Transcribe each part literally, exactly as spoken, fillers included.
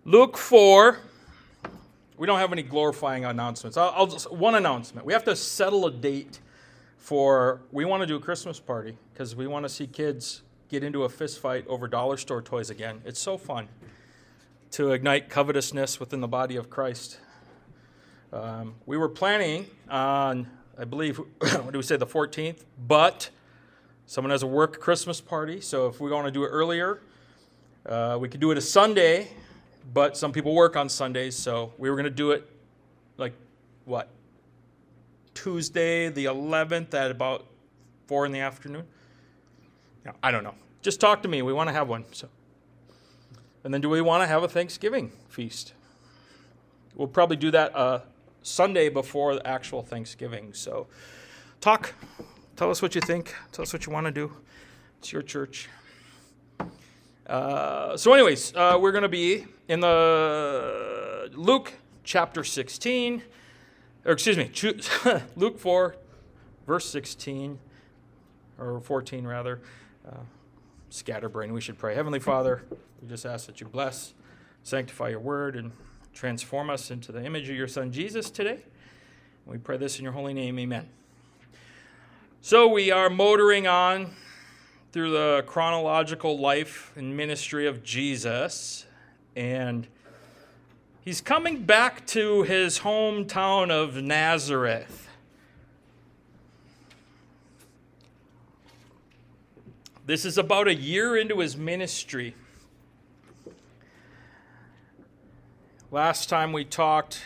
Luke four. We don't have any glorifying announcements. I'll, I'll just, one announcement. We have to settle a date for, we want to do a Christmas party because we want to see kids get into a fist fight over dollar store toys again. It's so fun to ignite covetousness within the body of Christ. Um, we were planning on, I believe, what do we say, the fourteenth, but someone has a work Christmas party, so if we want to do it earlier, uh, we could do it a Sunday, but some people work on Sundays, so we were going to do it like, what, Tuesday the eleventh at about four in the afternoon? No, I don't know. Just talk to me. We want to have one. So, and then do we want to have a Thanksgiving feast? We'll probably do that uh, Sunday before the actual Thanksgiving. So talk. Tell us what you think. Tell us what you want to do. It's your church. Uh, so anyways, uh, we're going to be in the Luke chapter sixteen, or excuse me, Luke four, verse sixteen, or fourteen rather. Uh, scatterbrain, we should pray. Heavenly Father, we just ask that you bless, sanctify your word, and transform us into the image of your Son Jesus today. We pray this in your holy name, amen. So we are motoring on through the chronological life and ministry of Jesus, and he's coming back to his hometown of Nazareth. This is about a year into his ministry. Last time we talked,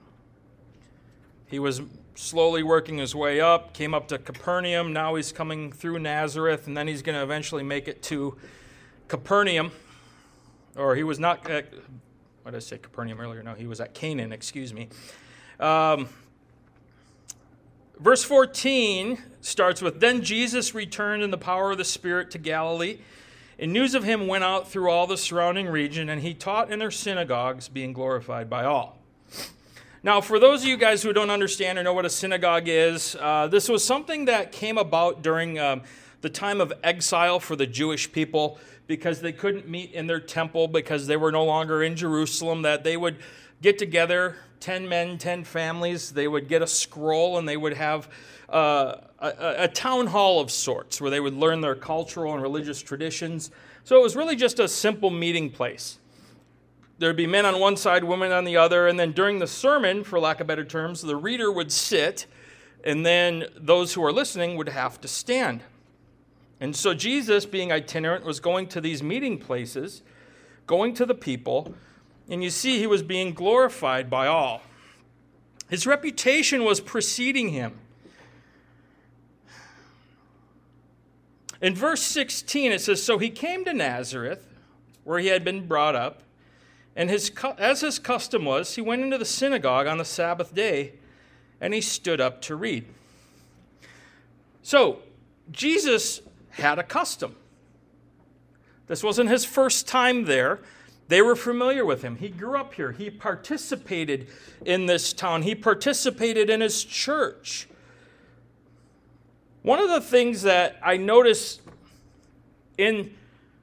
he was slowly working his way up, came up to Capernaum. Now he's coming through Nazareth, and then he's going to eventually make it to Capernaum. Or he was not at, what did I say, Capernaum earlier? No, he was at Canaan, excuse me. Um, verse fourteen starts with, Then Jesus returned in the power of the Spirit to Galilee, and news of him went out through all the surrounding region, and he taught in their synagogues, being glorified by all. Now, for those of you guys who don't understand or know what a synagogue is, uh, this was something that came about during um, the time of exile for the Jewish people because they couldn't meet in their temple because they were no longer in Jerusalem, that they would get together, ten men, ten families, they would get a scroll and they would have uh, a, a town hall of sorts where they would learn their cultural and religious traditions. So it was really just a simple meeting place. There'd be men on one side, women on the other, and then during the sermon, for lack of better terms, the reader would sit, and then those who are listening would have to stand. And so Jesus, being itinerant, was going to these meeting places, going to the people, and you see he was being glorified by all. His reputation was preceding him. In verse sixteen, it says, So he came to Nazareth, where he had been brought up, and his, as his custom was, he went into the synagogue on the Sabbath day, and he stood up to read. So, Jesus had a custom. This wasn't his first time there. They were familiar with him. He grew up here. He participated in this town. He participated in his church. One of the things that I notice in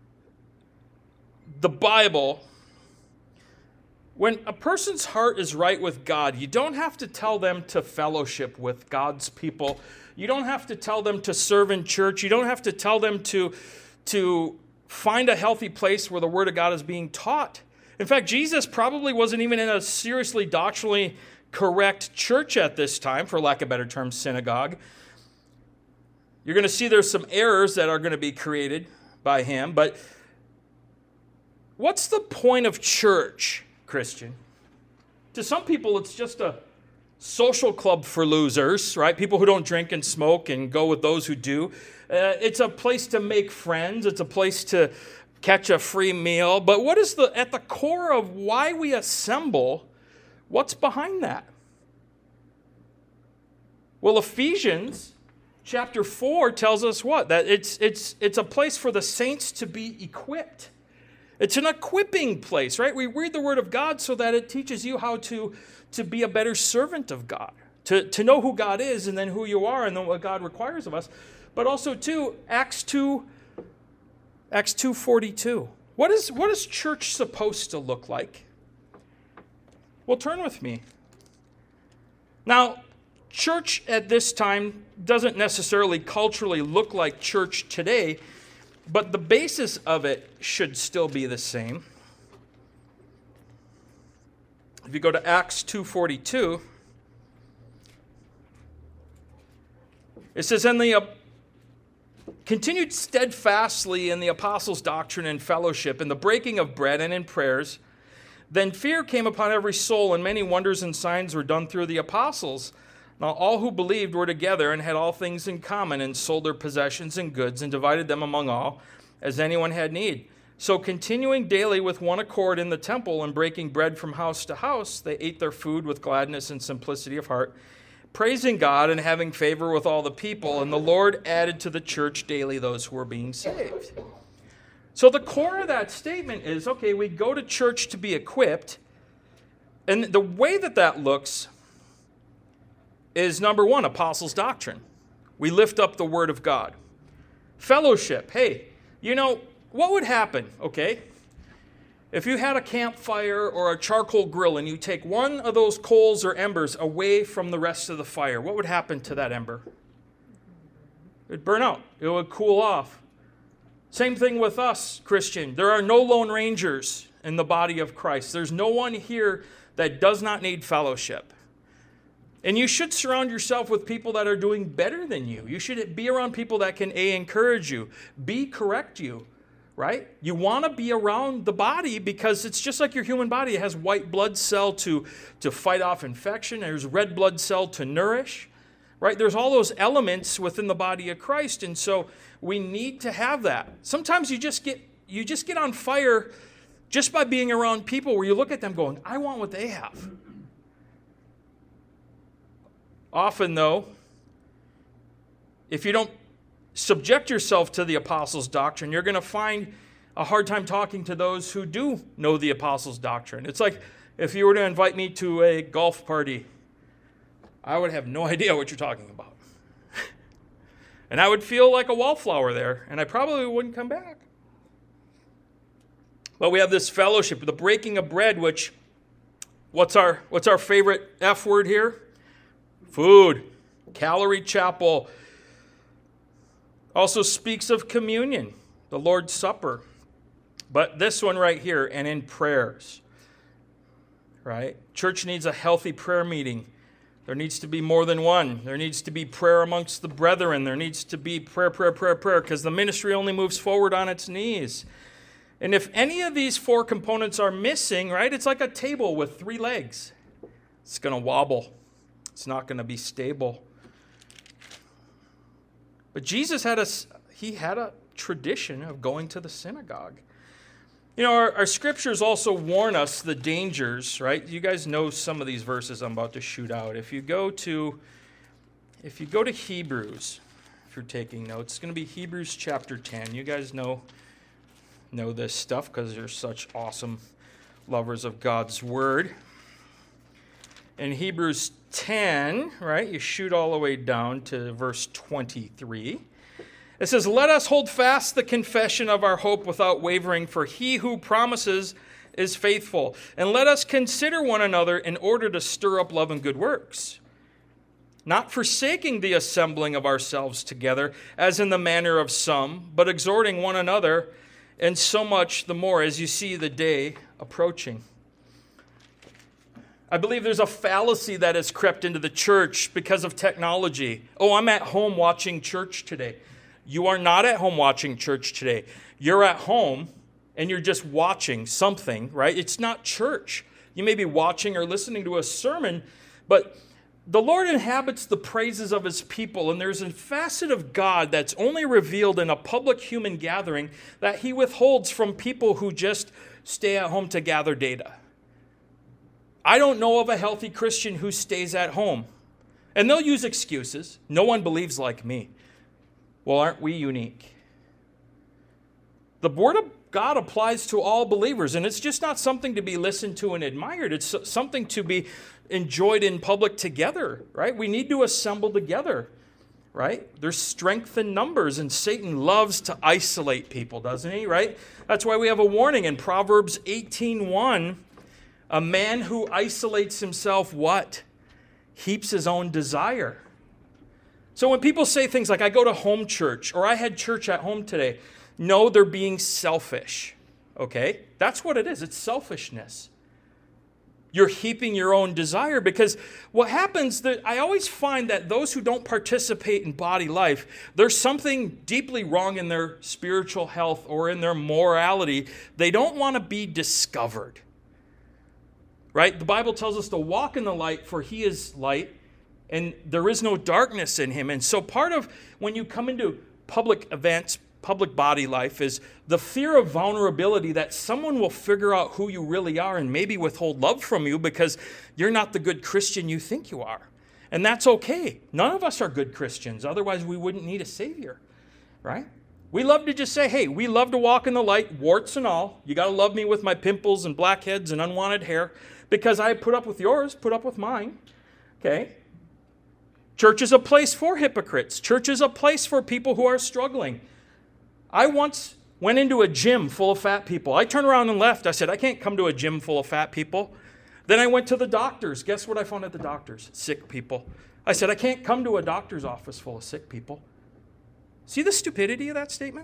the Bible, when a person's heart is right with God, you don't have to tell them to fellowship with God's people. You don't have to tell them to serve in church. You don't have to tell them to, to find a healthy place where the Word of God is being taught. In fact, Jesus probably wasn't even in a seriously doctrinally correct church at this time, for lack of better term, synagogue. You're going to see there's some errors that are going to be created by him, but what's the point of church, Christian? To some people, it's just a social club for losers, right? People who don't drink and smoke and go with those who do. Uh, it's a place to make friends. It's a place to catch a free meal. But what is the at the core of why we assemble? What's behind that? Well, Ephesians chapter four tells us what? That it's it's it's a place for the saints to be equipped. It's an equipping place, right? We read the Word of God so that it teaches you how to, to be a better servant of God, to, to know who God is and then who you are and then what God requires of us. But also, too, Acts two, Acts two forty-two. What is, what is church supposed to look like? Well, turn with me. Now, church at this time doesn't necessarily culturally look like church today, but the basis of it should still be the same. If you go to Acts two forty-two, it says, "And they uh, continued steadfastly in the apostles' doctrine and fellowship, in the breaking of bread and in prayers. Then fear came upon every soul, and many wonders and signs were done through the apostles. Now all who believed were together and had all things in common, and sold their possessions and goods, and divided them among all, as anyone had need. So continuing daily with one accord in the temple, and breaking bread from house to house, they ate their food with gladness and simplicity of heart, praising God and having favor with all the people. And the Lord added to the church daily those who were being saved." So the core of that statement is, okay, we go to church to be equipped. And the way that that looks is, number one, apostles' doctrine. We lift up the word of God. Fellowship. Hey, you know, what would happen, okay, if you had a campfire or a charcoal grill and you take one of those coals or embers away from the rest of the fire? What would happen to that ember? It would burn out. It would cool off. Same thing with us, Christian. There are no lone rangers in the body of Christ. There's no one here that does not need fellowship. And you should surround yourself with people that are doing better than you. You should be around people that can A, encourage you, B, correct you, right? You want to be around the body because it's just like your human body. It has white blood cell to, to fight off infection. There's red blood cell to nourish, right? There's all those elements within the body of Christ, and so we need to have that. Sometimes you just get you just get on fire just by being around people where you look at them going, I want what they have. Often, though, if you don't subject yourself to the apostles' doctrine, you're going to find a hard time talking to those who do know the apostles' doctrine. It's like if you were to invite me to a golf party, I would have no idea what you're talking about. And I would feel like a wallflower there, and I probably wouldn't come back. But we have this fellowship, the breaking of bread, which, what's our what's our favorite F word here? Food. Calvary Chapel also speaks of communion, the Lord's Supper. But this one right here, and in prayers, right? Church needs a healthy prayer meeting. There needs to be more than one. There needs to be prayer amongst the brethren. There needs to be prayer, prayer, prayer, prayer, because the ministry only moves forward on its knees. And if any of these four components are missing, right, it's like a table with three legs. It's going to wobble. It's not going to be stable. But Jesus had a, he had a tradition of going to the synagogue. You know, our, our scriptures also warn us the dangers, right? You guys know some of these verses I'm about to shoot out. If you go to, if you go to Hebrews, if you're taking notes, it's going to be Hebrews chapter ten. You guys know, know this stuff because you're such awesome lovers of God's word. In Hebrews ten, right, you shoot all the way down to verse twenty-three. It says, "Let us hold fast the confession of our hope without wavering, for he who promises is faithful. And let us consider one another in order to stir up love and good works, not forsaking the assembling of ourselves together, as in the manner of some, but exhorting one another, and so much the more as you see the day approaching." I believe there's a fallacy that has crept into the church because of technology. Oh, I'm at home watching church today. You are not at home watching church today. You're at home and you're just watching something, right? It's not church. You may be watching or listening to a sermon, but the Lord inhabits the praises of his people, and there's a facet of God that's only revealed in a public human gathering that he withholds from people who just stay at home to gather data. I don't know of a healthy Christian who stays at home. And they'll use excuses. No one believes like me. Well, aren't we unique? The Word of God applies to all believers, and it's just not something to be listened to and admired. It's something to be enjoyed in public together, right? We need to assemble together, right? There's strength in numbers, and Satan loves to isolate people, doesn't he, right? That's why we have a warning in Proverbs eighteen one. A man who isolates himself, what? Heaps his own desire. So when people say things like, I go to home church, or I had church at home today, no, they're being selfish. Okay? That's what it is. It's selfishness. You're heaping your own desire, because what happens, that I always find that those who don't participate in body life, there's something deeply wrong in their spiritual health or in their morality. They don't want to be discovered. Right? The Bible tells us to walk in the light, for he is light, and there is no darkness in him. And so part of when you come into public events, public body life, is the fear of vulnerability, that someone will figure out who you really are and maybe withhold love from you because you're not the good Christian you think you are. And that's okay. None of us are good Christians. Otherwise, we wouldn't need a Savior, right? We love to just say, hey, we love to walk in the light, warts and all. You got to love me with my pimples and blackheads and unwanted hair, because I put up with yours, put up with mine, okay? Church is a place for hypocrites. Church is a place for people who are struggling. I once went into a gym full of fat people. I turned around and left. I said, I can't come to a gym full of fat people. Then I went to the doctors. Guess what I found at the doctors? Sick people. I said, I can't come to a doctor's office full of sick people. See the stupidity of that statement?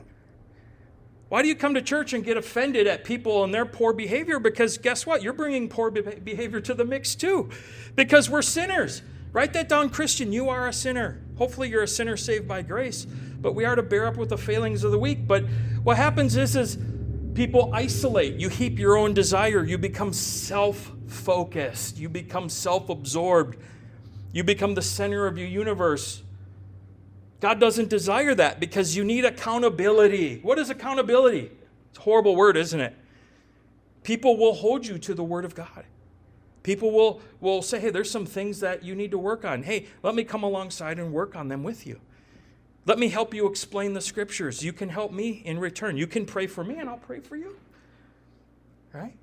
Why do you come to church and get offended at people and their poor behavior? Because guess what? You're bringing poor be- behavior to the mix too. Because we're sinners. Write that down, Christian. You are a sinner. Hopefully you're a sinner saved by grace. But we are to bear up with the failings of the weak. But what happens is, is people isolate. You heap your own desire. You become self-focused. You become self-absorbed. You become the center of your universe. God doesn't desire that, because you need accountability. What is accountability? It's a horrible word, isn't it? People will hold you to the Word of God. People will, will say, hey, there's some things that you need to work on. Hey, let me come alongside and work on them with you. Let me help you explain the Scriptures. You can help me in return. You can pray for me, and I'll pray for you. Right?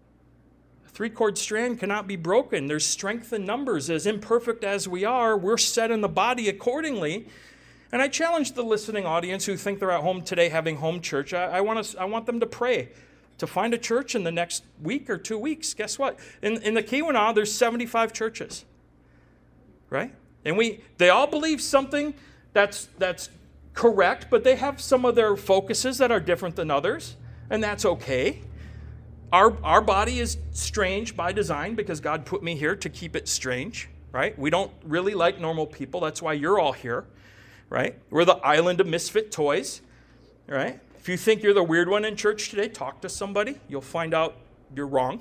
A three-cord strand cannot be broken. There's strength in numbers. As imperfect as we are, we're set in the body accordingly. And I challenge the listening audience who think they're at home today having home church. I, I, want to, I want them to pray to find a church in the next week or two weeks. Guess what? In, in the Keweenaw, there's seventy-five churches, right? And we they all believe something that's that's correct, but they have some of their focuses that are different than others, and that's okay. Our, our body is strange by design, because God put me here to keep it strange, right? We don't really like normal people. That's why you're all here. Right? We're the island of misfit toys, right? If you think you're the weird one in church today, talk to somebody. You'll find out you're wrong.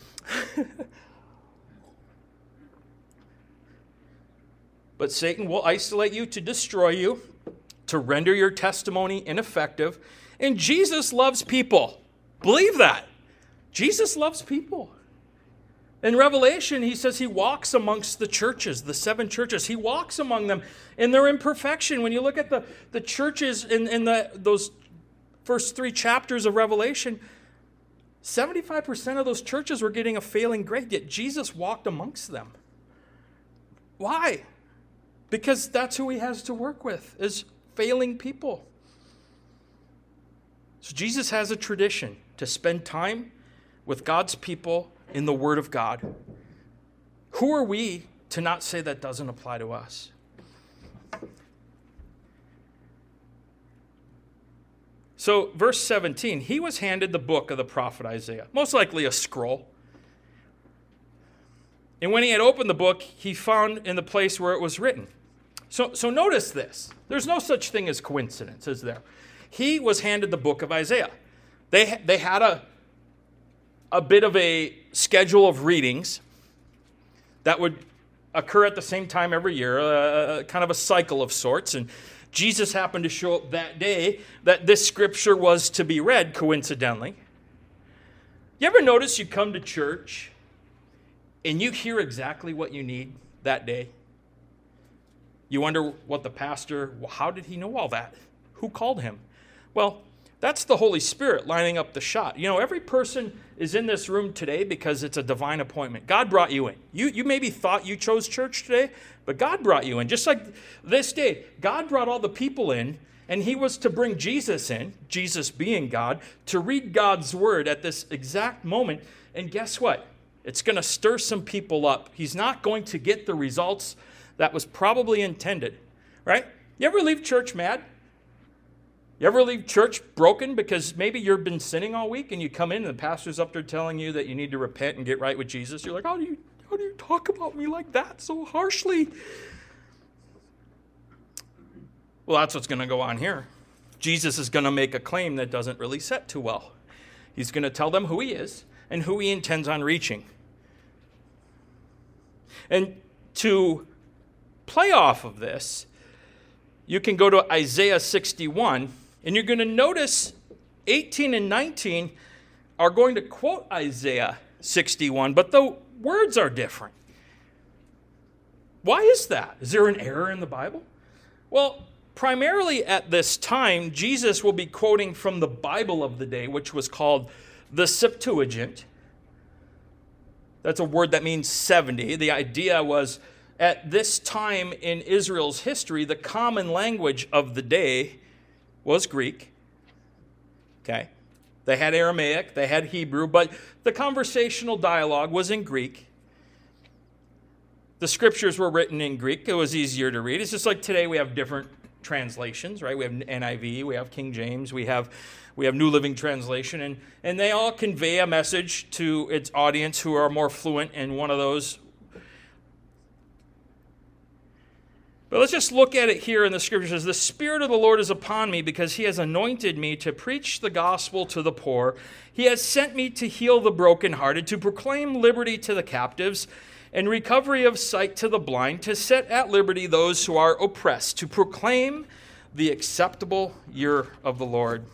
But Satan will isolate you to destroy you, to render your testimony ineffective. And Jesus loves people. Believe that. Jesus loves people. In Revelation, he says he walks amongst the churches, the seven churches. He walks among them in their imperfection. When you look at the, the churches in, in the, those first three chapters of Revelation, seventy-five percent of those churches were getting a failing grade, yet Jesus walked amongst them. Why? Because that's who he has to work with, is failing people. So Jesus has a tradition to spend time with God's people in the Word of God. Who are we to not say that doesn't apply to us? So, verse seventeen, he was handed the book of the prophet Isaiah, most likely a scroll. And when he had opened the book, he found in the place where it was written. So, so notice this. There's no such thing as coincidence, is there? He was handed the book of Isaiah. They, they had a a bit of a schedule of readings that would occur at the same time every year, uh, kind of a cycle of sorts. And Jesus happened to show up that day that this scripture was to be read, coincidentally. You ever notice you come to church and you hear exactly what you need that day? You wonder what the pastor, well, how did he know all that? Who called him? Well, that's the Holy Spirit lining up the shot. You know, every person is in this room today because it's a divine appointment. God brought you in. You, you maybe thought you chose church today, but God brought you in. Just like this day, God brought all the people in, and he was to bring Jesus in, Jesus being God, to read God's word at this exact moment. And guess what? It's going to stir some people up. He's not going to get the results that was probably intended, right? You ever leave church mad? You ever leave church broken because maybe you've been sinning all week and you come in and the pastor's up there telling you that you need to repent and get right with Jesus? You're like, how do you, how do you talk about me like that so harshly? Well, that's what's going to go on here. Jesus is going to make a claim that doesn't really set too well. He's going to tell them who he is and who he intends on reaching. And to play off of this, you can go to Isaiah sixty-one, and you're going to notice eighteen and nineteen are going to quote Isaiah sixty-one, but the words are different. Why is that? Is there an error in the Bible? Well, primarily at this time, Jesus will be quoting from the Bible of the day, which was called the Septuagint. That's a word that means seventy. The idea was at this time in Israel's history, the common language of the day was Greek. Okay. They had Aramaic, they had Hebrew, but the conversational dialogue was in Greek. The scriptures were written in Greek. It was easier to read. It's just like today we have different translations, right? We have N I V, we have King James, we have we have New Living Translation, and, and they all convey a message to its audience who are more fluent in one of those. But let's just look at it here in the scriptures. It says, the Spirit of the Lord is upon me because he has anointed me to preach the gospel to the poor. He has sent me to heal the brokenhearted, to proclaim liberty to the captives, and recovery of sight to the blind, to set at liberty those who are oppressed, to proclaim the acceptable year of the Lord.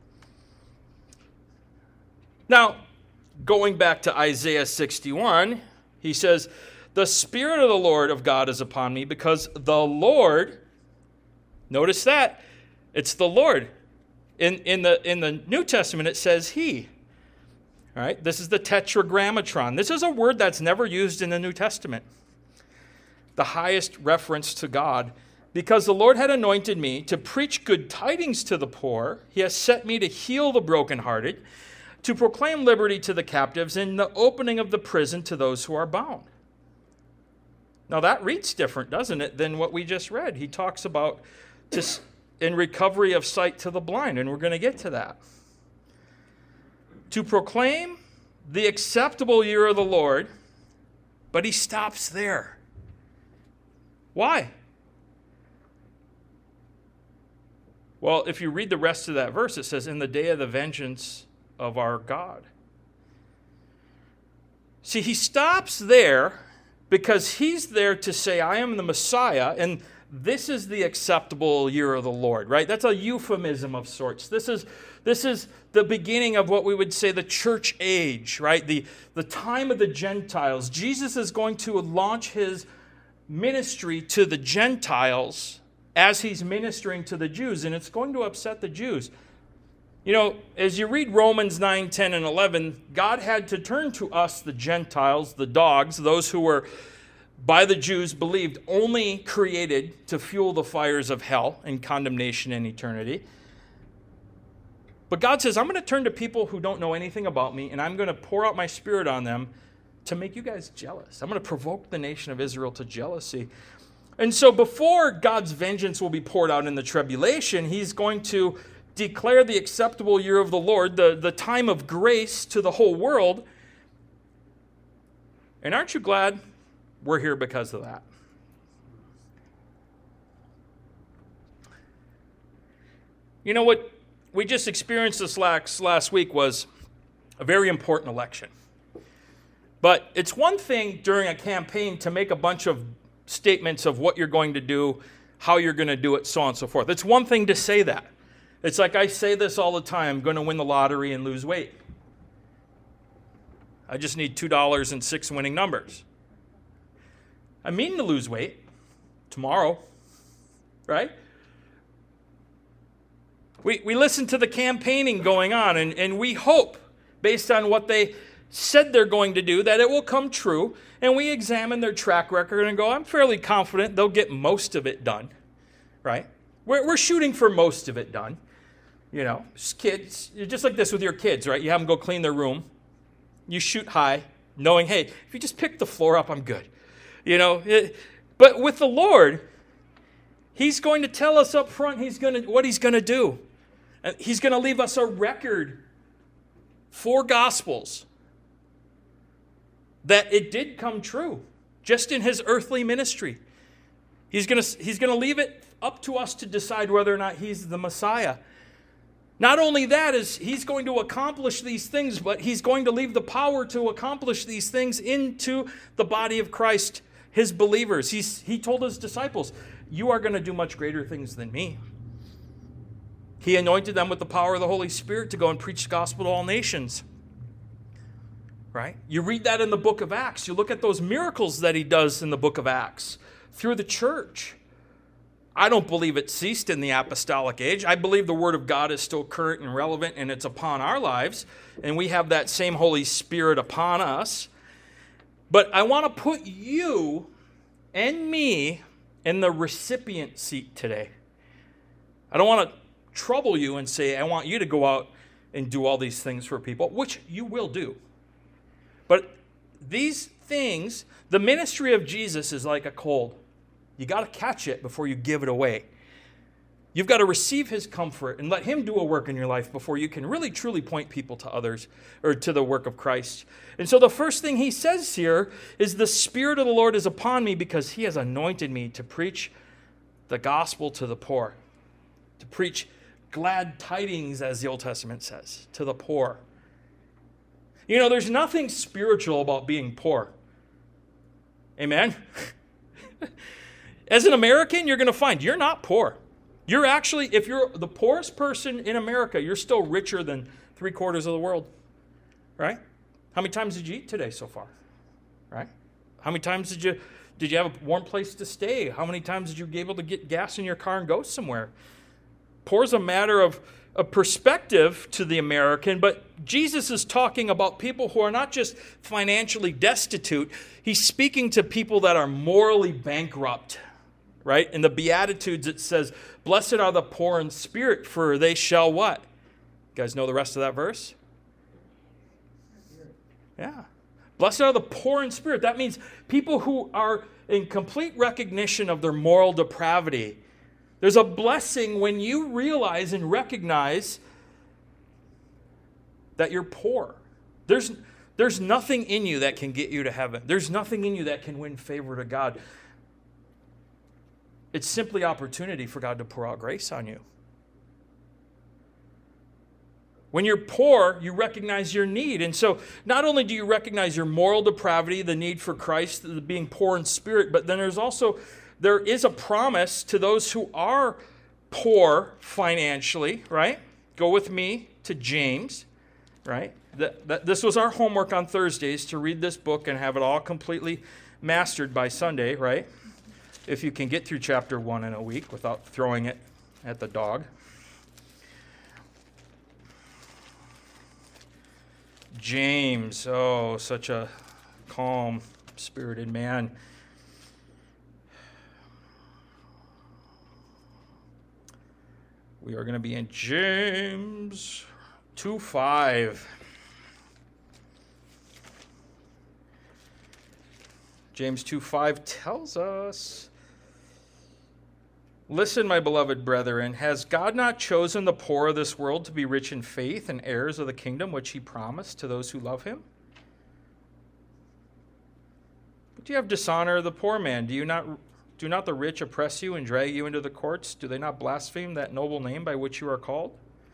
Now, going back to Isaiah sixty-one, he says, the Spirit of the Lord of God is upon me because the Lord, notice that, it's the Lord. In, in, the, in the New Testament, it says he. All right, this is the tetragrammaton. This is a word that's never used in the New Testament. The highest reference to God. Because the Lord had anointed me to preach good tidings to the poor. He has set me to heal the brokenhearted, to proclaim liberty to the captives, and the opening of the prison to those who are bound. Now that reads different, doesn't it, than what we just read. He talks about to, in recovery of sight to the blind, and we're going to get to that. To proclaim the acceptable year of the Lord, but he stops there. Why? Well, if you read the rest of that verse, it says, in the day of the vengeance of our God. See, he stops there because he's there to say, I am the Messiah, and this is the acceptable year of the Lord, right? That's a euphemism of sorts. This is this is the beginning of what we would say the church age, right? The, the time of the Gentiles. Jesus is going to launch his ministry to the Gentiles as he's ministering to the Jews, and it's going to upset the Jews. You know, as you read Romans nine, ten, and eleven, God had to turn to us, the Gentiles, the dogs, those who were by the Jews believed only created to fuel the fires of hell and condemnation in eternity. But God says, I'm going to turn to people who don't know anything about me, and I'm going to pour out my Spirit on them to make you guys jealous. I'm going to provoke the nation of Israel to jealousy. And so before God's vengeance will be poured out in the tribulation, he's going to declare the acceptable year of the Lord, the, the time of grace to the whole world. And aren't you glad we're here because of that? You know what we just experienced this last, last week was a very important election. But it's one thing during a campaign to make a bunch of statements of what you're going to do, how you're going to do it, so on and so forth. It's one thing to say that. It's like I say this all the time, I'm going to win the lottery and lose weight. I just need two dollars and six winning numbers. I mean to lose weight tomorrow, right? We, we listen to the campaigning going on, and, and we hope, based on what they said they're going to do, that it will come true. And we examine their track record and go, I'm fairly confident they'll get most of it done, right? We're, we're shooting for most of it done. You know, kids, just like this with your kids, right? You have them go clean their room. You shoot high, knowing, hey, if you just pick the floor up, I'm good. You know, it, but with the Lord, he's going to tell us up front he's going to, what he's going to do. He's going to leave us a record, four Gospels, that it did come true just in his earthly ministry. He's going to, he's going to leave it up to us to decide whether or not he's the Messiah. Not only that is he's going to accomplish these things, but he's going to leave the power to accomplish these things into the body of Christ, his believers. He's, he told his disciples, you are going to do much greater things than me. He anointed them with the power of the Holy Spirit to go and preach the gospel to all nations. Right? You read that in the book of Acts. You look at those miracles that he does in the book of Acts through the church. I don't believe it ceased in the apostolic age. I believe the word of God is still current and relevant, and it's upon our lives, and we have that same Holy Spirit upon us. But I want to put you and me in the recipient seat today. I don't want to trouble you and say, I want you to go out and do all these things for people, which you will do. But these things, the ministry of Jesus is like a cold. You got to catch it before you give it away. You've got to receive his comfort and let him do a work in your life before you can really truly point people to others or to the work of Christ. And so the first thing he says here is the Spirit of the Lord is upon me because he has anointed me to preach the gospel to the poor, to preach glad tidings, as the Old Testament says, to the poor. You know, there's nothing spiritual about being poor. Amen? As an American, you're going to find you're not poor. You're actually, if you're the poorest person in America, you're still richer than three quarters of the world. Right? How many times did you eat today so far? Right? How many times did you did you have a warm place to stay? How many times did you be able to get gas in your car and go somewhere? Poor is a matter of a perspective to the American, but Jesus is talking about people who are not just financially destitute. He's speaking to people that are morally bankrupt, right? In the Beatitudes, it says, blessed are the poor in spirit, for they shall what? You guys know the rest of that verse? Yeah. Blessed are the poor in spirit. That means people who are in complete recognition of their moral depravity. There's a blessing when you realize and recognize that you're poor. There's, there's nothing in you that can get you to heaven. There's nothing in you that can win favor to God. It's simply opportunity for God to pour out grace on you. When you're poor, you recognize your need. And so not only do you recognize your moral depravity, the need for Christ, the being poor in spirit, but then there's also there is a promise to those who are poor financially, right? Go with me to James, right? That, that, this was our homework on Thursdays, to read this book and have it all completely mastered by Sunday, right? If you can get through chapter one in a week without throwing it at the dog. James, oh, such a calm, spirited man. We are going to be in James two five. James two five tells us, listen, my beloved brethren, has God not chosen the poor of this world to be rich in faith and heirs of the kingdom which he promised to those who love him? But do you have dishonor of the poor man? Do you not... Do not the rich oppress you and drag you into the courts? Do they not blaspheme that noble name by which you are called?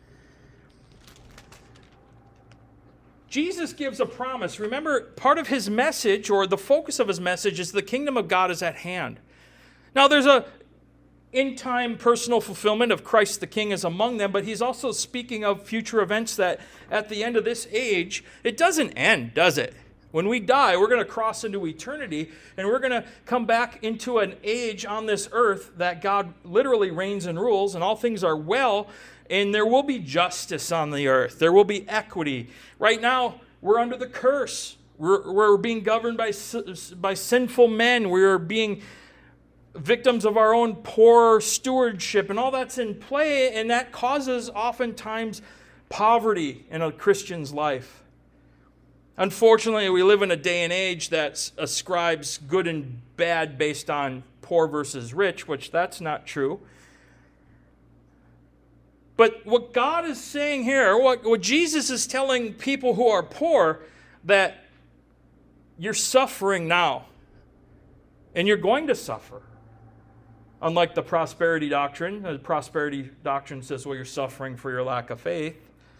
Jesus gives a promise. Remember, part of his message, or the focus of his message, is the kingdom of God is at hand. Now, there's a in-time personal fulfillment of Christ the King is among them, but he's also speaking of future events that at the end of this age, it doesn't end, does it? When we die, we're going to cross into eternity, and we're going to come back into an age on this earth that God literally reigns and rules, and all things are well, and there will be justice on the earth. There will be equity. Right now, we're under the curse. We're, we're being governed by, by sinful men. We're being victims of our own poor stewardship, and all that's in play, and that causes oftentimes poverty in a Christian's life. Unfortunately, we live in a day and age that ascribes good and bad based on poor versus rich, which that's not true. But what God is saying here, what, what Jesus is telling people who are poor, that you're suffering now, and you're going to suffer. Unlike the prosperity doctrine, the prosperity doctrine says, well, you're suffering for your lack of faith.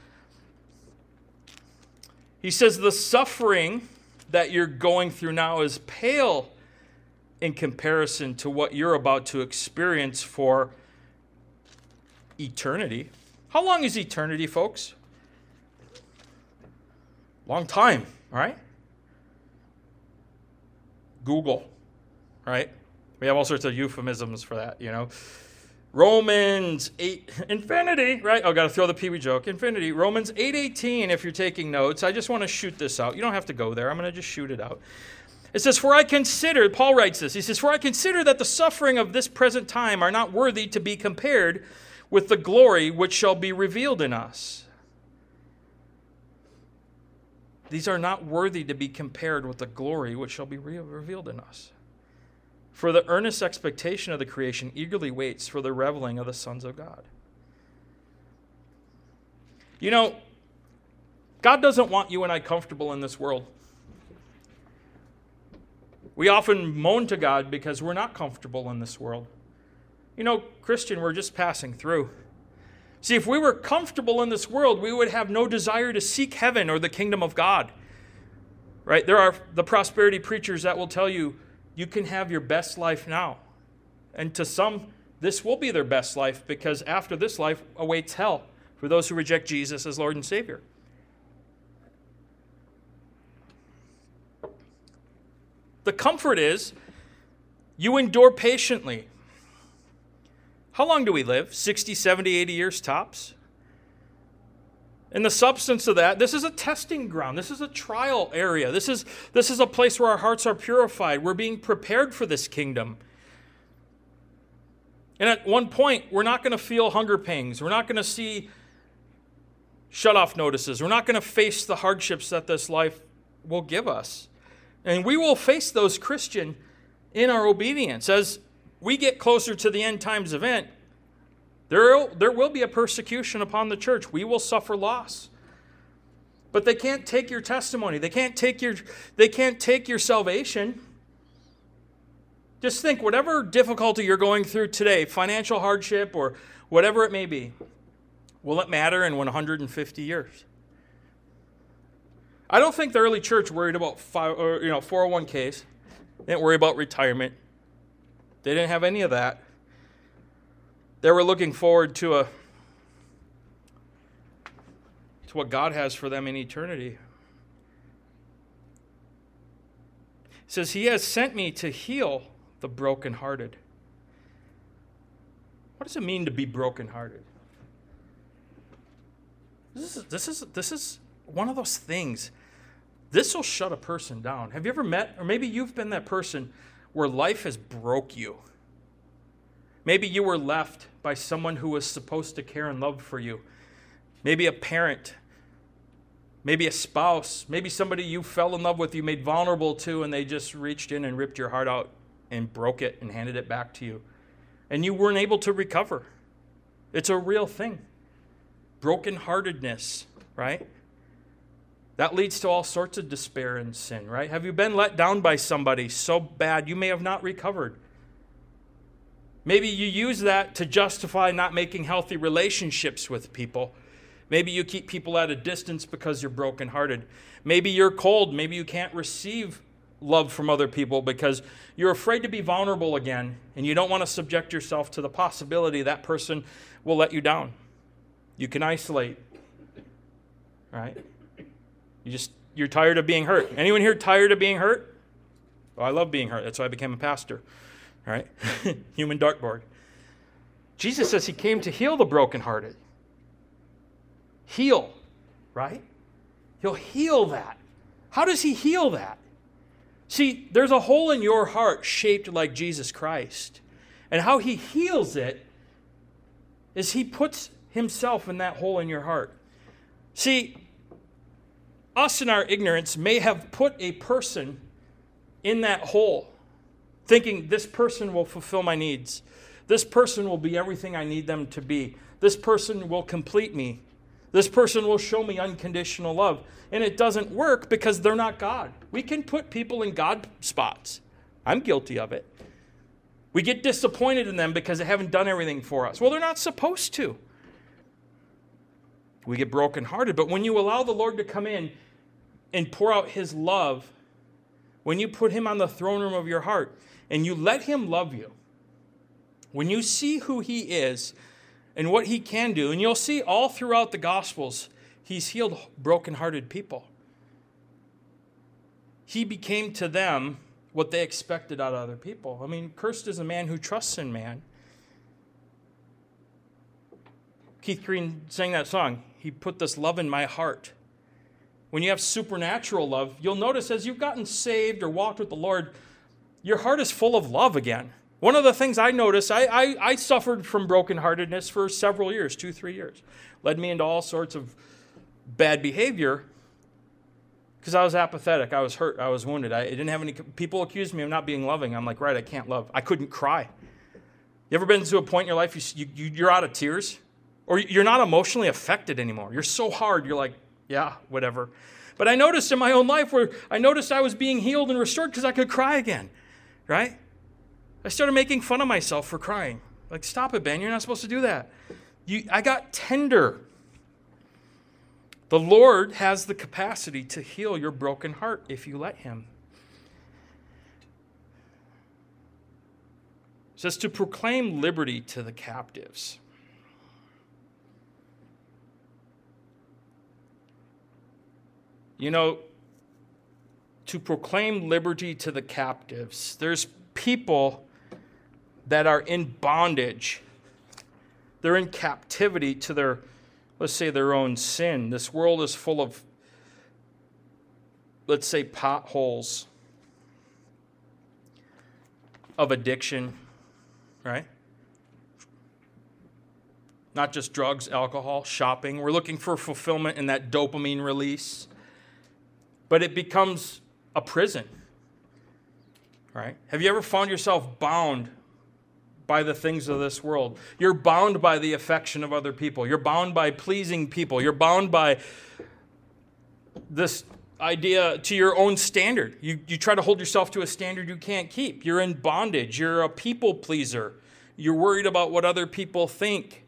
He says the suffering that you're going through now is pale in comparison to what you're about to experience for eternity. How long is eternity, folks? Long time, right? Google, right? We have all sorts of euphemisms for that, you know. Romans eight, infinity, right? Oh, got to throw the Pee-wee joke. Infinity. Romans eight eighteen, if you're taking notes. I just want to shoot this out. You don't have to go there. I'm going to just shoot it out. It says, for I consider, Paul writes this, he says, for I consider that the suffering of this present time are not worthy to be compared with the glory which shall be revealed in us. These are not worthy to be compared with the glory which shall be re- revealed in us. For the earnest expectation of the creation eagerly waits for the revealing of the sons of God. You know, God doesn't want you and I comfortable in this world. We often moan to God because we're not comfortable in this world. You know, Christian, we're just passing through. See, if we were comfortable in this world, we would have no desire to seek heaven or the kingdom of God. Right? There are the prosperity preachers that will tell you, you can have your best life now. And to some, this will be their best life because after this life awaits hell for those who reject Jesus as Lord and Savior. The comfort is you endure patiently. How long do we live? sixty, seventy, eighty years tops? And the substance of that, this is a testing ground. This is a trial area. This is, this is a place where our hearts are purified. We're being prepared for this kingdom. And at one point, we're not going to feel hunger pangs. We're not going to see shut-off notices. We're not going to face the hardships that this life will give us. And we will face those, Christian, in our obedience. As we get closer to the end times event, There, there will be a persecution upon the church. We will suffer loss. But they can't take your testimony. They can't take your, they can't take your salvation. Just think, whatever difficulty you're going through today, financial hardship or whatever it may be, will it matter in one hundred fifty years? I don't think the early church worried about five, or, you know, four oh one k's. They didn't worry about retirement. They didn't have any of that. They were looking forward to a to what God has for them in eternity. It says, He has sent me to heal the brokenhearted. What does it mean to be brokenhearted? This is this is this is one of those things. This will shut a person down. Have you ever met, or maybe you've been that person where life has broke you? Maybe you were left by someone who was supposed to care and love for you. Maybe a parent. Maybe a spouse. Maybe somebody you fell in love with, you made vulnerable to, and they just reached in and ripped your heart out and broke it and handed it back to you. And you weren't able to recover. It's a real thing. Brokenheartedness, right? That leads to all sorts of despair and sin, right? Have you been let down by somebody so bad you may have not recovered? Maybe you use that to justify not making healthy relationships with people. Maybe you keep people at a distance because you're brokenhearted. Maybe you're cold. Maybe you can't receive love from other people because you're afraid to be vulnerable again, and you don't want to subject yourself to the possibility that person will let you down. You can isolate, right? You just, you're tired of being hurt. Anyone here tired of being hurt? Oh, I love being hurt. That's why I became a pastor. Right? Human dartboard. Jesus says he came to heal the brokenhearted. Heal, right? He'll heal that. How does he heal that? See, there's a hole in your heart shaped like Jesus Christ. And how he heals it is he puts himself in that hole in your heart. See, us in our ignorance may have put a person in that hole, thinking this person will fulfill my needs. This person will be everything I need them to be. This person will complete me. This person will show me unconditional love. And it doesn't work because they're not God. We can put people in God spots. I'm guilty of it. We get disappointed in them because they haven't done everything for us. Well, they're not supposed to. We get brokenhearted. But when you allow the Lord to come in and pour out his love, when you put him on the throne room of your heart and you let him love you, when you see who he is and what he can do, and you'll see all throughout the Gospels, he's healed brokenhearted people. He became to them what they expected out of other people. I mean, cursed is a man who trusts in man. Keith Green sang that song. He put this love in my heart. When you have supernatural love, you'll notice as you've gotten saved or walked with the Lord, your heart is full of love again. One of the things I noticed, I, I, I suffered from brokenheartedness for several years, two, three years. Led me into all sorts of bad behavior because I was apathetic. I was hurt. I was wounded. I didn't have any, people accused me of not being loving. I'm like, right, I can't love. I couldn't cry. You ever been to a point in your life you, you, you're out of tears? Or you're not emotionally affected anymore. You're so hard, you're like, yeah, whatever. But I noticed in my own life where I noticed I was being healed and restored because I could cry again, right? I started making fun of myself for crying. Like, stop it, Ben, you're not supposed to do that. You, I got tender. The Lord has the capacity to heal your broken heart if you let him. It says to proclaim liberty to the captives. You know, to proclaim liberty to the captives, there's people that are in bondage. They're in captivity to their, let's say, their own sin. This world is full of, let's say, potholes of addiction, right? Not just drugs, alcohol, shopping. We're looking for fulfillment in that dopamine release. But it becomes a prison, right? Have you ever found yourself bound by the things of this world? You're bound by the affection of other people. You're bound by pleasing people. You're bound by this idea to your own standard. You, you try to hold yourself to a standard you can't keep. You're in bondage. You're a people pleaser. You're worried about what other people think.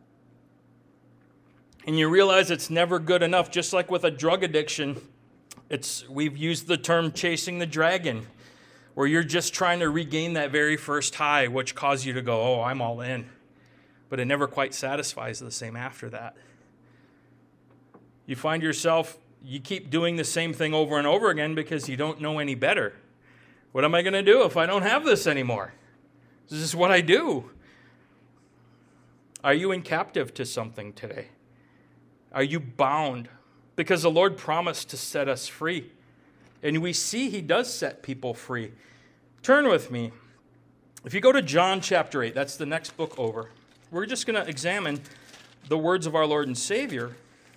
And you realize it's never good enough, just like with a drug addiction. It's, we've used the term chasing the dragon, where you're just trying to regain that very first high, which caused you to go, oh, I'm all in. But it never quite satisfies the same after that. You find yourself, you keep doing the same thing over and over again because you don't know any better. What am I going to do if I don't have this anymore? This is what I do. Are you in captive to something today? Are you bound? Because the Lord promised to set us free. And we see he does set people free. Turn with me. If you go to John chapter eight, that's the next book over. We're just going to examine the words of our Lord and Savior.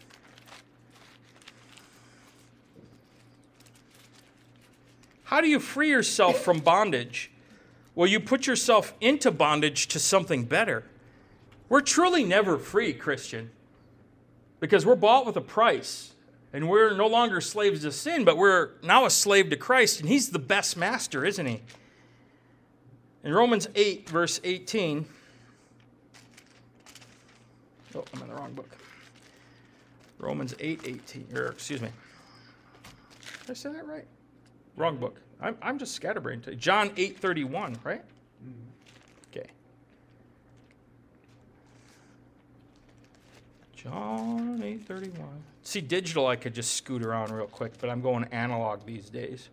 How do you free yourself from bondage? Well, you put yourself into bondage to something better. We're truly never free, Christian. Because we're bought with a price, and we're no longer slaves to sin, but we're now a slave to Christ, and he's the best master, isn't he? In Romans eight, verse eighteen, oh, I'm in the wrong book. Romans eight, eighteen, or excuse me. Did I say that right? Wrong book. I'm, I'm just scatterbrained today. John eight, thirty-one, right? Okay. John eight thirty-one. See, digital I could just scoot around real quick, but I'm going analog these days.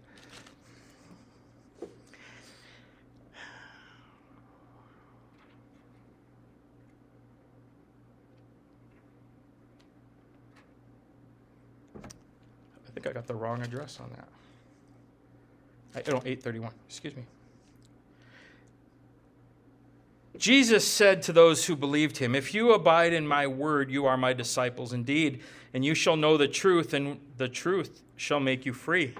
I think I got the wrong address on that. I don't, eight thirty-one, excuse me. Jesus said to those who believed him, "If you abide in my word, you are my disciples indeed, and you shall know the truth, and the truth shall make you free."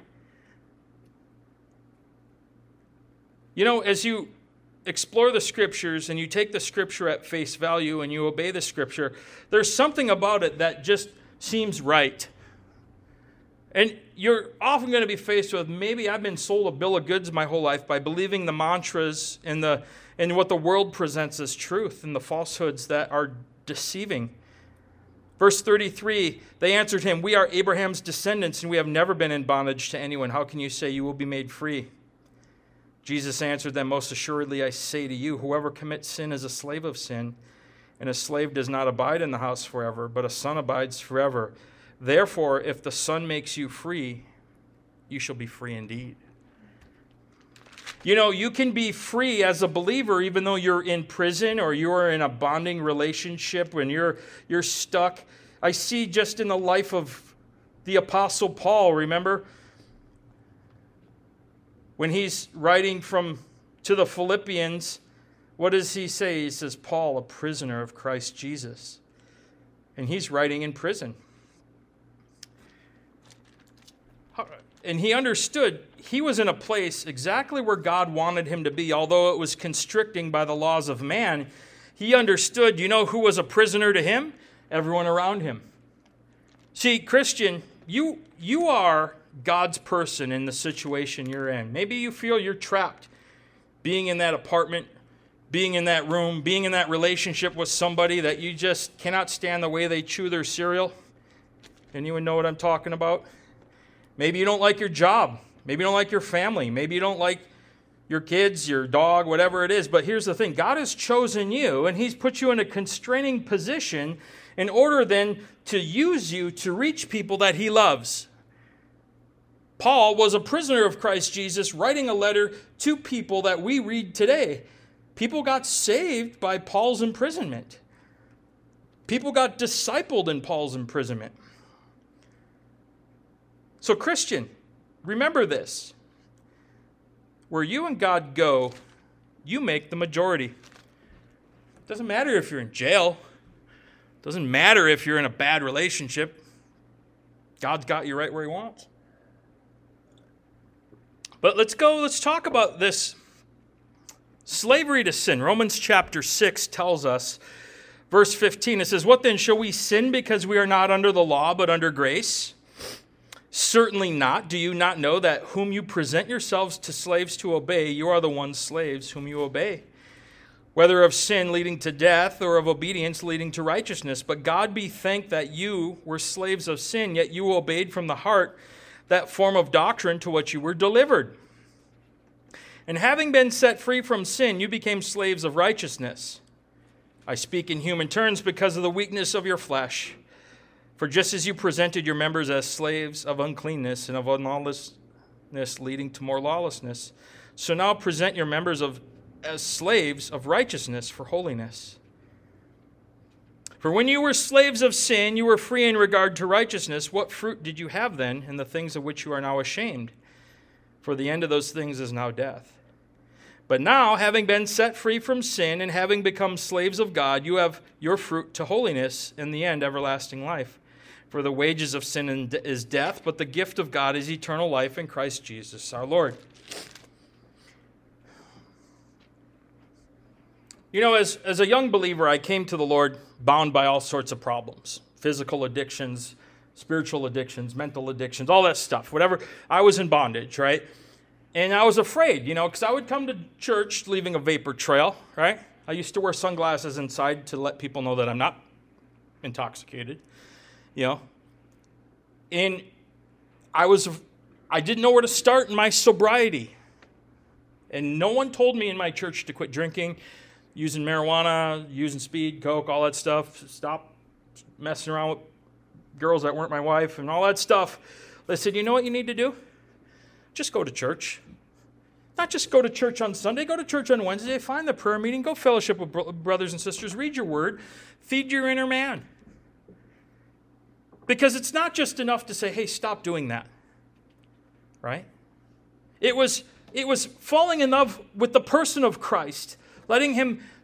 You know, as you explore the scriptures and you take the scripture at face value and you obey the scripture, there's something about it that just seems right. And you're often going to be faced with, maybe I've been sold a bill of goods my whole life by believing the mantras and the and what the world presents as truth and the falsehoods that are deceiving. Verse thirty-three, they answered him, "We are Abraham's descendants, and we have never been in bondage to anyone. How can you say you will be made free?" Jesus answered them, "Most assuredly I say to you, whoever commits sin is a slave of sin, and a slave does not abide in the house forever, but a son abides forever. Therefore, if the Son makes you free, you shall be free indeed." You know, you can be free as a believer even though you're in prison or you're in a bonding relationship when you're you're stuck. I see just in the life of the Apostle Paul, remember? When he's writing from to the Philippians, what does he say? He says, "Paul, a prisoner of Christ Jesus." And he's writing in prison. And he understood he was in a place exactly where God wanted him to be, although it was constricting by the laws of man. He understood, you know who was a prisoner to him? Everyone around him. See, Christian, you, you are God's person in the situation you're in. Maybe you feel you're trapped being in that apartment, being in that room, being in that relationship with somebody that you just cannot stand the way they chew their cereal. Anyone know what I'm talking about? Maybe you don't like your job. Maybe you don't like your family. Maybe you don't like your kids, your dog, whatever it is. But here's the thing. God has chosen you, and he's put you in a constraining position in order then to use you to reach people that he loves. Paul was a prisoner of Christ Jesus, writing a letter to people that we read today. People got saved by Paul's imprisonment. People got discipled in Paul's imprisonment. So, Christian, remember this. Where you and God go, you make the majority. Doesn't matter if you're in jail. Doesn't matter if you're in a bad relationship. God's got you right where he wants. But let's go, let's talk about this slavery to sin. Romans chapter six tells us, verse fifteen, it says, "What then, shall we sin because we are not under the law but under grace? Certainly not. Do you not know that whom you present yourselves to slaves to obey, you are the ones slaves whom you obey? Whether of sin leading to death or of obedience leading to righteousness. But God be thanked that you were slaves of sin, yet you obeyed from the heart that form of doctrine to which you were delivered. And having been set free from sin, you became slaves of righteousness. I speak in human terms because of the weakness of your flesh. For just as you presented your members as slaves of uncleanness and of unlawlessness leading to more lawlessness, so now present your members of, as slaves of righteousness for holiness. For when you were slaves of sin, you were free in regard to righteousness. What fruit did you have then in the things of which you are now ashamed? For the end of those things is now death. But now, having been set free from sin and having become slaves of God, you have your fruit to holiness, in the end everlasting life. For the wages of sin is death, but the gift of God is eternal life in Christ Jesus our Lord." You know, as, as a young believer, I came to the Lord bound by all sorts of problems. Physical addictions, spiritual addictions, mental addictions, all that stuff. Whatever. I was in bondage, right? And I was afraid, you know, because I would come to church leaving a vapor trail, right? I used to wear sunglasses inside to let people know that I'm not intoxicated. You know, and I was, I didn't know where to start in my sobriety. And no one told me in my church to quit drinking, using marijuana, using speed, coke, all that stuff. Stop messing around with girls that weren't my wife and all that stuff. They said, you know what you need to do? Just go to church. Not just go to church on Sunday, go to church on Wednesday, find the prayer meeting, go fellowship with brothers and sisters, read your word, feed your inner man. Because it's not just enough to say, hey, stop doing that, right? It was, it was falling in love with the person of Christ, letting him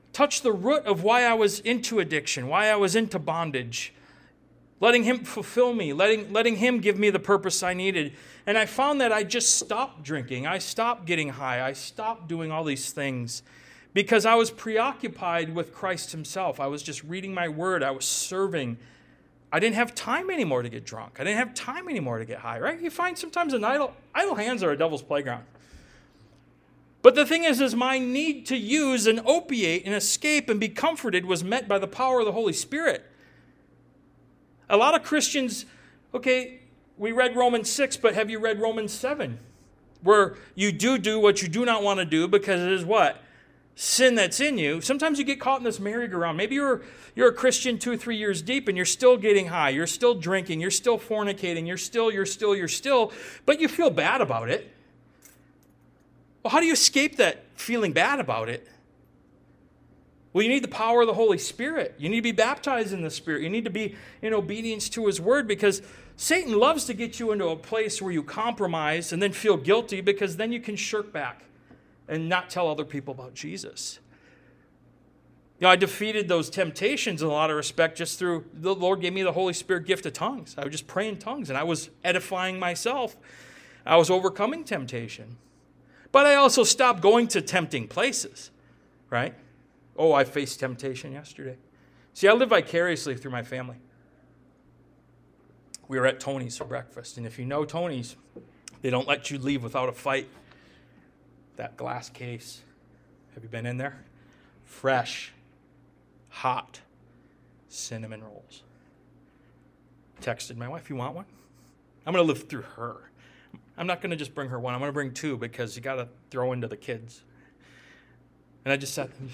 touch the root of why I was into addiction, why I was into bondage. Letting him fulfill me, letting, letting him give me the purpose I needed. And I found that I just stopped drinking. I stopped getting high. I stopped doing all these things because I was preoccupied with Christ himself. I was just reading my word. I was serving. I didn't have time anymore to get drunk. I didn't have time anymore to get high, right? You find sometimes an idle, idle hands are a devil's playground. But the thing is, is my need to use an opiate and escape and be comforted was met by the power of the Holy Spirit. A lot of Christians, okay, we read Romans six, but have you read Romans seven? Where you do do what you do not want to do because it is what? Sin that's in you. Sometimes you get caught in this merry-go-round. Maybe you're, you're a Christian two or three years deep and you're still getting high. You're still drinking. You're still fornicating. You're still, you're still, you're still, but you feel bad about it. Well, how do you escape that feeling bad about it? Well, you need the power of the Holy Spirit. You need to be baptized in the Spirit. You need to be in obedience to his word because Satan loves to get you into a place where you compromise and then feel guilty because then you can shirk back and not tell other people about Jesus. You know, I defeated those temptations in a lot of respect just through, the Lord gave me the Holy Spirit gift of tongues. I would just pray in tongues and I was edifying myself. I was overcoming temptation. But I also stopped going to tempting places, right? Oh, I faced temptation yesterday. See, I live vicariously through my family. We were at Tony's for breakfast. And if you know Tony's, they don't let you leave without a fight. That glass case. Have you been in there? Fresh, hot cinnamon rolls. Texted my wife, you want one? I'm going to live through her. I'm not going to just bring her one. I'm going to bring two because you got to throw into the kids. And I just sat there.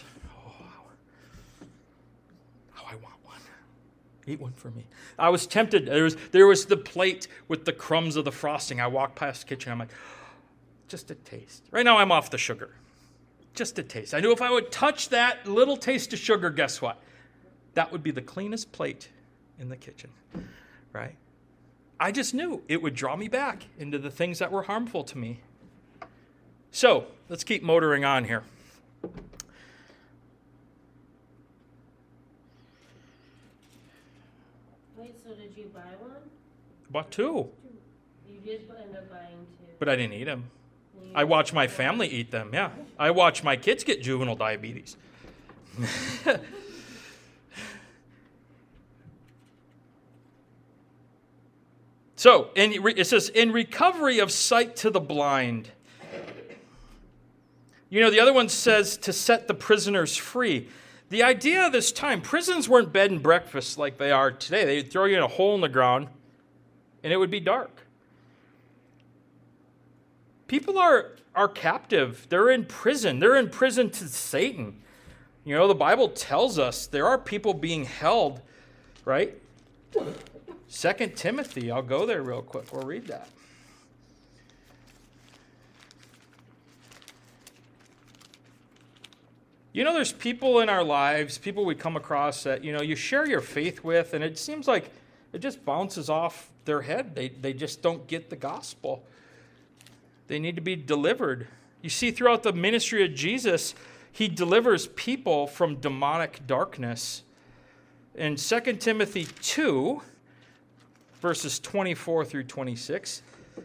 I want one. Eat one for me. I was tempted. There was, there was the plate with the crumbs of the frosting. I walked past the kitchen. I'm like, just a taste. Right now I'm off the sugar. Just a taste. I knew if I would touch that little taste of sugar, guess what? That would be the cleanest plate in the kitchen, right? I just knew it would draw me back into the things that were harmful to me. So let's keep motoring on here. So did you buy one? Bought two. You did end up buying two. But I didn't eat them. I watch my family eat them, yeah. I watch my kids get juvenile diabetes. So, in, it says, in recovery of sight to the blind. You know, the other one says to set the prisoners free. The idea of this time, prisons weren't bed and breakfast like they are today. They'd throw you in a hole in the ground, and it would be dark. People are, are captive. They're in prison. They're in prison to Satan. You know, the Bible tells us there are people being held, right? Second Timothy, I'll go there real quick. We'll read that. You know, there's people in our lives, people we come across that, you know, you share your faith with, and it seems like it just bounces off their head. They, they just don't get the gospel. They need to be delivered. You see, throughout the ministry of Jesus, he delivers people from demonic darkness. In Second Timothy two, verses twenty-four through twenty-six.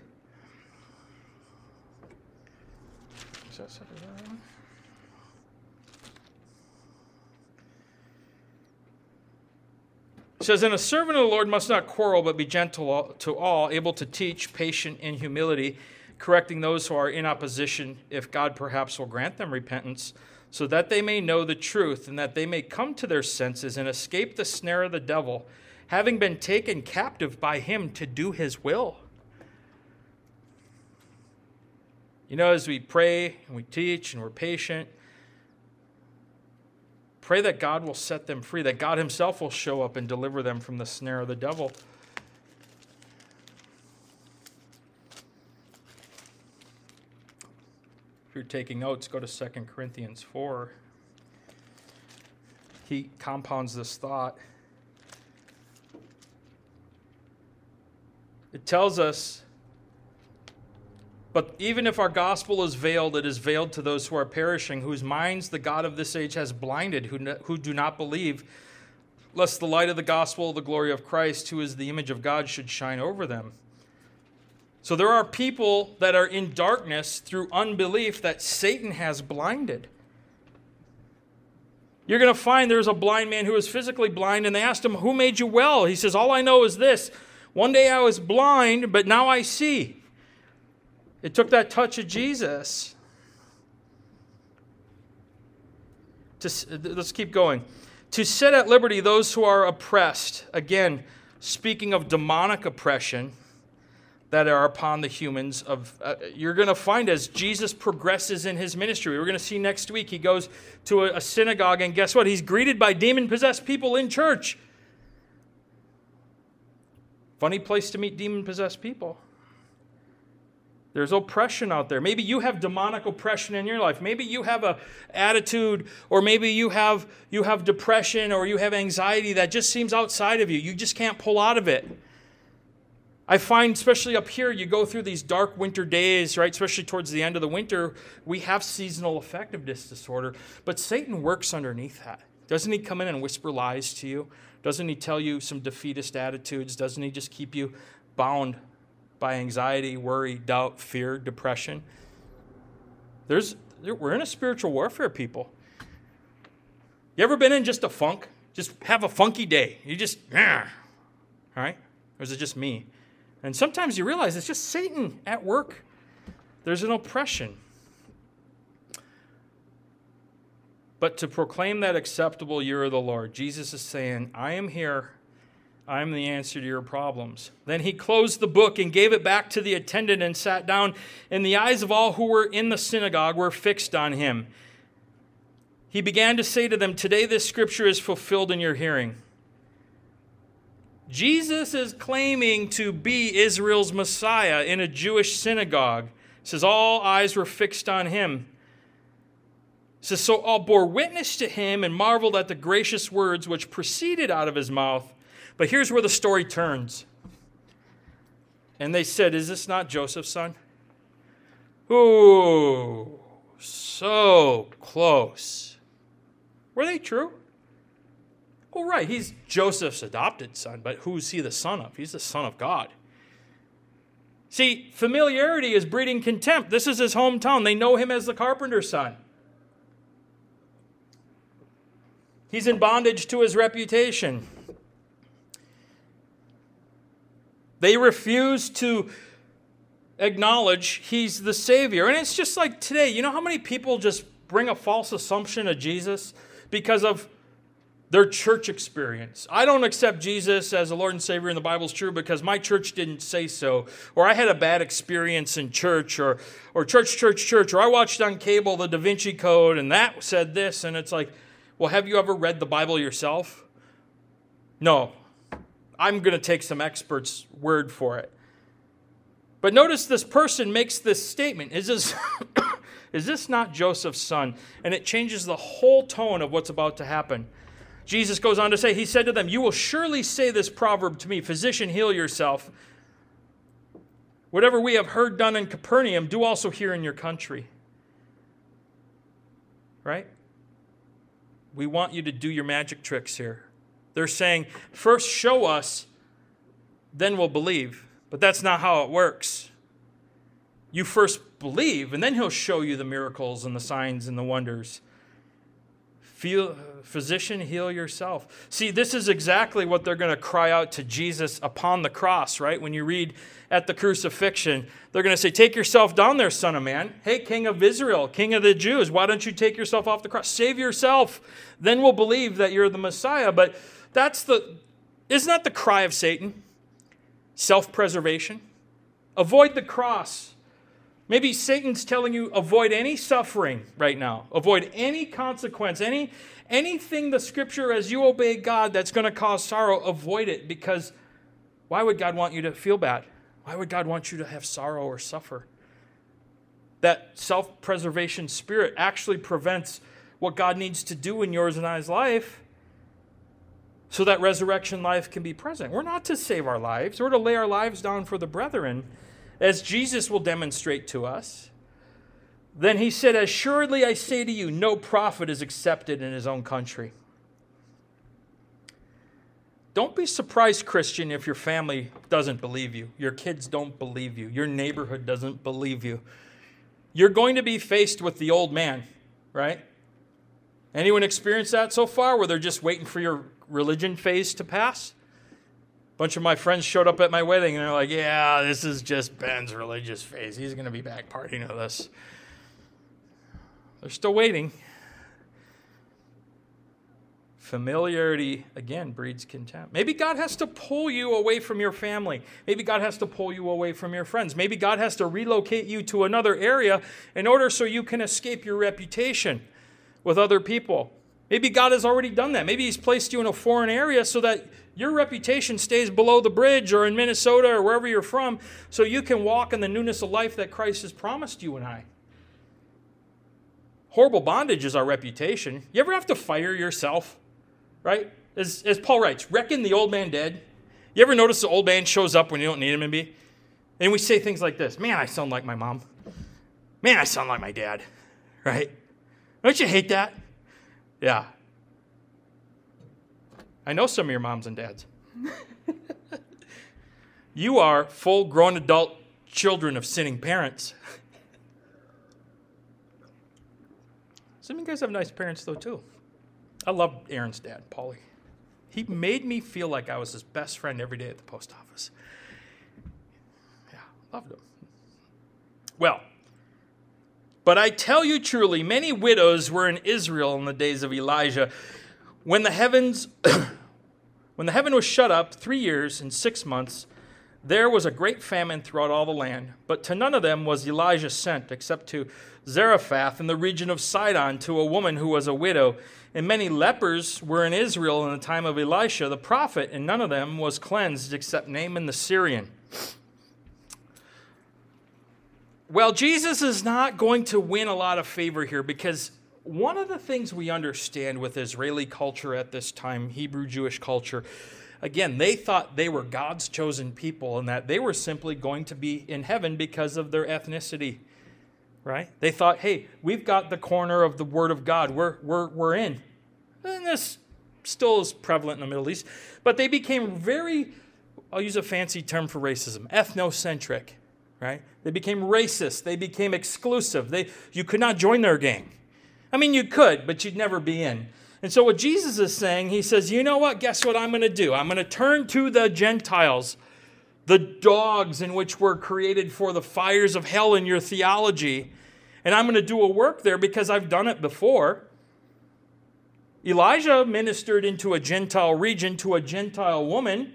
Is that second? It says, and a servant of the Lord must not quarrel, but be gentle to all, able to teach, patient in humility, correcting those who are in opposition, if God perhaps will grant them repentance, so that they may know the truth, and that they may come to their senses and escape the snare of the devil, having been taken captive by him to do his will. You know, as we pray and we teach and we're patient, pray that God will set them free, that God himself will show up and deliver them from the snare of the devil. If you're taking notes, go to Second Corinthians four. He compounds this thought. It tells us But even if our gospel is veiled, it is veiled to those who are perishing, whose minds the God of this age has blinded, who, who do not believe, lest the light of the gospel of the glory of Christ, who is the image of God, should shine over them. So there are people that are in darkness through unbelief that Satan has blinded. You're going to find there's a blind man who is physically blind, and they asked him, who made you well? He says, all I know is this. One day I was blind, but now I see. It took that touch of Jesus. To, let's keep going. To set at liberty those who are oppressed. Again, speaking of demonic oppression that are upon the humans. Of uh, you're going to find as Jesus progresses in his ministry. We're going to see next week he goes to a, a synagogue, and guess what? He's greeted by demon-possessed people in church. Funny place to meet demon-possessed people. There's oppression out there. Maybe you have demonic oppression in your life. Maybe you have a attitude, or maybe you have you have depression, or you have anxiety that just seems outside of you. You just can't pull out of it. I find, especially up here, you go through these dark winter days, right? Especially towards the end of the winter, we have seasonal affectiveness disorder. But Satan works underneath that. Doesn't he come in and whisper lies to you? Doesn't he tell you some defeatist attitudes? Doesn't he just keep you bound by anxiety, worry, doubt, fear, depression? There's, we're in a spiritual warfare, people. You ever been in just a funk? Just have a funky day. You just, all right? Or is it just me? And sometimes you realize it's just Satan at work. There's an oppression. But to proclaim that acceptable year of the Lord, Jesus is saying, I am here. I am the answer to your problems. Then he closed the book and gave it back to the attendant and sat down. And the eyes of all who were in the synagogue were fixed on him. He began to say to them, today this scripture is fulfilled in your hearing. Jesus is claiming to be Israel's Messiah in a Jewish synagogue. It says all eyes were fixed on him. It says, so all bore witness to him and marveled at the gracious words which proceeded out of his mouth. But here's where the story turns. And they said, is this not Joseph's son? Ooh, so close. Were they true? Well, right, he's Joseph's adopted son, but who's he the son of? He's the son of God. See, familiarity is breeding contempt. This is his hometown. They know him as the carpenter's son. He's in bondage to his reputation. They refuse to acknowledge he's the Savior. And it's just like today. You know how many people just bring a false assumption of Jesus because of their church experience? I don't accept Jesus as the Lord and Savior, and the Bible's true because my church didn't say so. Or I had a bad experience in church, or or church, church, church. Or I watched on cable the Da Vinci Code, and that said this. And it's like, well, have you ever read the Bible yourself? No. I'm going to take some experts' word for it. But notice this person makes this statement. Is this, is this not Joseph's son? And it changes the whole tone of what's about to happen. Jesus goes on to say, he said to them, you will surely say this proverb to me, physician, heal yourself. Whatever we have heard done in Capernaum, do also here in your country. Right? We want you to do your magic tricks here. They're saying, first show us, then we'll believe. But that's not how it works. You first believe, and then he'll show you the miracles and the signs and the wonders. Feel, physician, heal yourself. See, this is exactly what they're going to cry out to Jesus upon the cross, right? When you read at the crucifixion, they're going to say, take yourself down there, Son of Man. Hey, King of Israel, King of the Jews, why don't you take yourself off the cross? Save yourself. Then we'll believe that you're the Messiah. But that's the, isn't that the cry of Satan? Self-preservation. Avoid the cross. Maybe Satan's telling you, avoid any suffering right now. Avoid any consequence, any anything the Scripture, as you obey God, that's going to cause sorrow, avoid it. Because why would God want you to feel bad? Why would God want you to have sorrow or suffer? That self-preservation spirit actually prevents what God needs to do in yours and I's life so that resurrection life can be present. We're not to save our lives. We're to lay our lives down for the brethren. as Jesus will demonstrate to us. Then he said, assuredly I say to you, no prophet is accepted in his own country. Don't be surprised, Christian, if your family doesn't believe you. Your kids don't believe you. Your neighborhood doesn't believe you. You're going to be faced with the old man, right? Anyone experienced that so far, where they're just waiting for your religion phase to pass? A bunch of my friends showed up at my wedding, and they're like, yeah, this is just Ben's religious phase. He's going to be back partying with us. They're still waiting. Familiarity, again, breeds contempt. Maybe God has to pull you away from your family. Maybe God has to pull you away from your friends. Maybe God has to relocate you to another area in order so you can escape your reputation with other people. Maybe God has already done that. Maybe he's placed you in a foreign area so that your reputation stays below the bridge or in Minnesota or wherever you're from, so you can walk in the newness of life that Christ has promised you and I. Horrible bondage is our reputation. You ever have to fire yourself? Right? As, as Paul writes, reckon the old man dead. You ever notice the old man shows up when you don't need him to be? And we say things like this, man, I sound like my mom. Man, I sound like my dad. Right? Don't you hate that? Yeah. I know some of your moms and dads. You are full-grown adult children of sinning parents. Some of you guys have nice parents, though, too. I love Aaron's dad, Paulie. He made me feel like I was his best friend every day at the post office. Yeah, loved him. Well, but I tell you truly, many widows were in Israel in the days of Elijah, when the heavens, when the heaven was shut up three years and six months. There was a great famine throughout all the land, but to none of them was Elijah sent, except to Zarephath in the region of Sidon, to a woman who was a widow. And many lepers were in Israel in the time of Elisha the prophet, and none of them was cleansed except Naaman the Syrian. Well, Jesus is not going to win a lot of favor here, because one of the things we understand with Israeli culture at this time, Hebrew Jewish culture, again, they thought they were God's chosen people and that they were simply going to be in heaven because of their ethnicity, right? They thought, hey, we've got the corner of the Word of God. We're, we're, we're in. And this still is prevalent in the Middle East. But they became very, I'll use a fancy term for racism, ethnocentric, right? They became racist. They became exclusive. They, you could not join their gang. I mean, you could, but you'd never be in. And so what Jesus is saying, he says, you know what? Guess what I'm going to do? I'm going to turn to the Gentiles, the dogs in which were created for the fires of hell in your theology. And I'm going to do a work there because I've done it before. Elijah ministered into a Gentile region to a Gentile woman.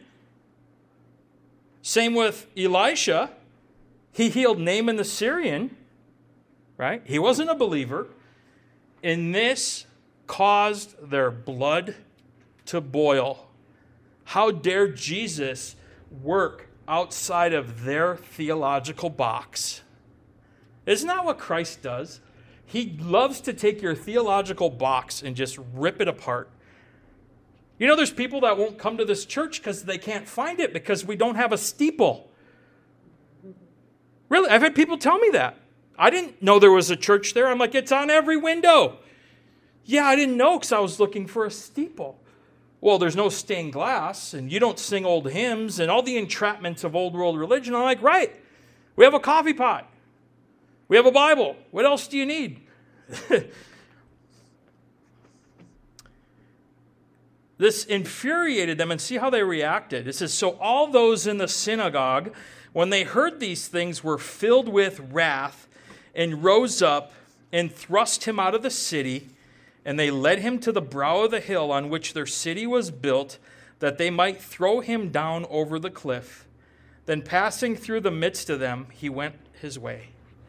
Same with Elisha. He healed Naaman the Syrian, right? He wasn't a believer. In this caused their blood to boil. How dare Jesus work outside of their theological box? Isn't that what Christ does? He loves to take your theological box and just rip it apart. You know, there's people that won't come to this church because they can't find it because we don't have a steeple. Really, I've had people tell me that. I didn't know there was a church there. I'm like, it's on every window. Yeah, I didn't know because I was looking for a steeple. Well, there's no stained glass, and you don't sing old hymns, and all the entrapments of old world religion. I'm like, right, we have a coffee pot. We have a Bible. What else do you need? This infuriated them, and see how they reacted. It says, so all those in the synagogue, when they heard these things, were filled with wrath and rose up and thrust him out of the city. And they led him to the brow of the hill on which their city was built, that they might throw him down over the cliff. Then passing through the midst of them, he went his way.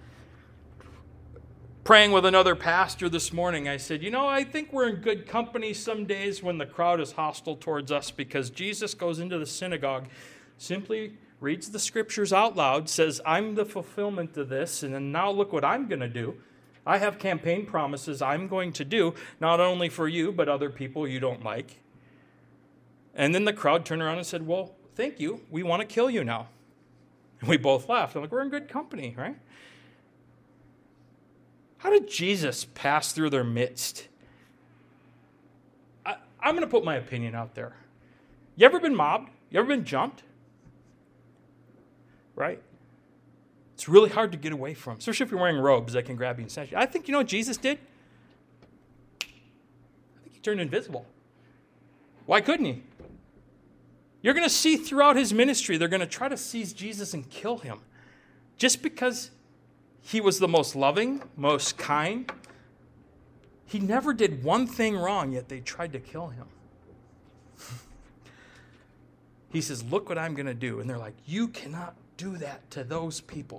Praying with another pastor this morning, I said, you know, I think we're in good company some days when the crowd is hostile towards us, because Jesus goes into the synagogue, simply reads the scriptures out loud, says, I'm the fulfillment of this, and then now look what I'm going to do. I have campaign promises I'm going to do, not only for you, but other people you don't like. And then the crowd turned around and said, well, thank you. We want to kill you now. And we both laughed. I'm like, we're in good company, right? How did Jesus pass through their midst? I, I'm going to put my opinion out there. You ever been mobbed? You ever been jumped? Right? It's really hard to get away from, especially if you're wearing robes that can grab you and snatch you. I think, you know what Jesus did? I think he turned invisible. Why couldn't he? You're going to see throughout his ministry, they're going to try to seize Jesus and kill him. Just because he was the most loving, most kind. He never did one thing wrong, yet they tried to kill him. He says, look what I'm going to do. And they're like, you cannot do that to those people.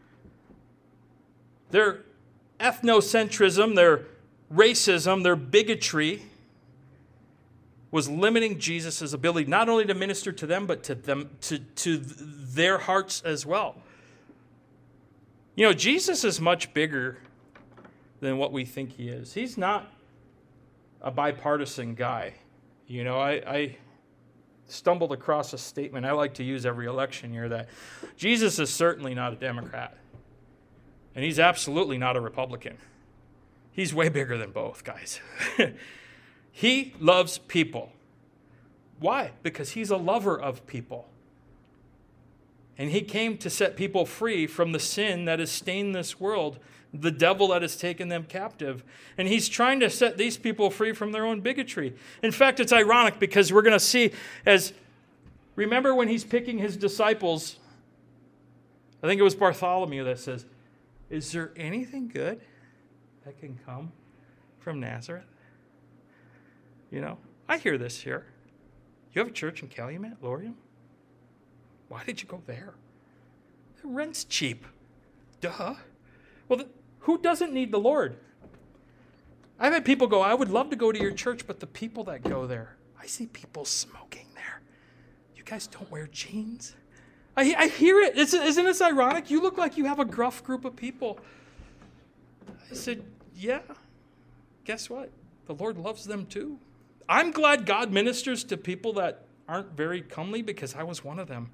Their ethnocentrism, their racism, their bigotry was limiting Jesus' ability not only to minister to them, but to them, to, to their hearts as well. You know, Jesus is much bigger than what we think he is. He's not a bipartisan guy. You know, I, I stumbled across a statement I like to use every election year that Jesus is certainly not a Democrat. And he's absolutely not a Republican. He's way bigger than both, guys. He loves people. Why? Because he's a lover of people. And he came to set people free from the sin that has stained this world, the devil that has taken them captive. And he's trying to set these people free from their own bigotry. In fact, it's ironic because we're going to see as, remember when he's picking his disciples, I think it was Bartholomew that says, is there anything good that can come from Nazareth? You know, I hear this here. You have a church in Calumet, Lorium? Why did you go there? The rent's cheap. Duh. Well, the, who doesn't need the Lord? I've had people go, I would love to go to your church, but the people that go there, I see people smoking there. You guys don't wear jeans? I, I hear it. It's, isn't this ironic? You look like you have a gruff group of people. I said, yeah. Guess what? The Lord loves them too. I'm glad God ministers to people that aren't very comely because I was one of them.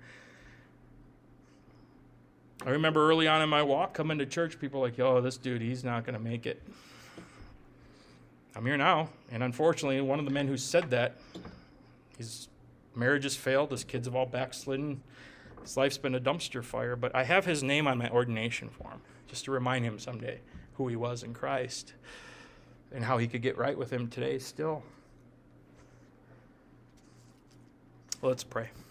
I remember early on in my walk coming to church, people were like, oh, this dude, he's not going to make it. I'm here now. And unfortunately, one of the men who said that, his marriage has failed. His kids have all backslidden. His life's been a dumpster fire. But I have his name on my ordination form just to remind him someday who he was in Christ and how he could get right with him today still. Let's pray.